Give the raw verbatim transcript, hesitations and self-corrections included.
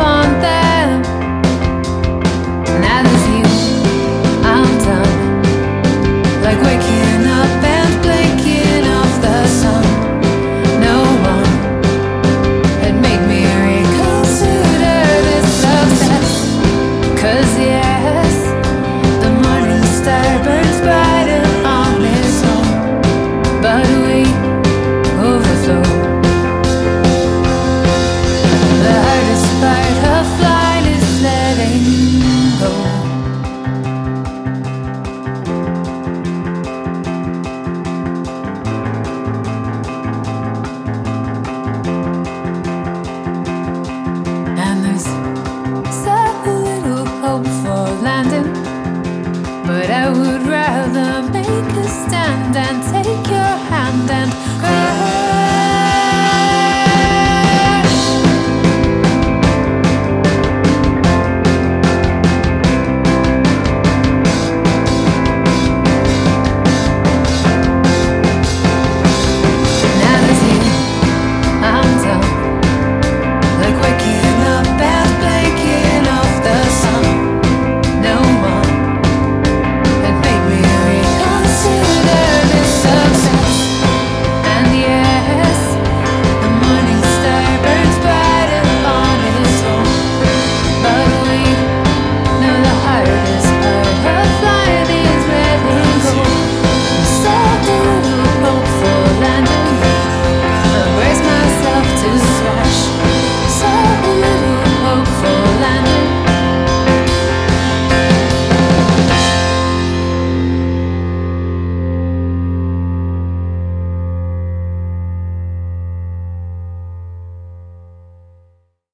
on them. Now there's you, I'm done. Like waking up and blinking off the sun. No one had made me reconsider this success. Cause yes, the morning star burns brighter on its own, but we overflow. The hardest part of flight is letting go. And there's so little hope for landing, but I would rather make a stand and take your hand and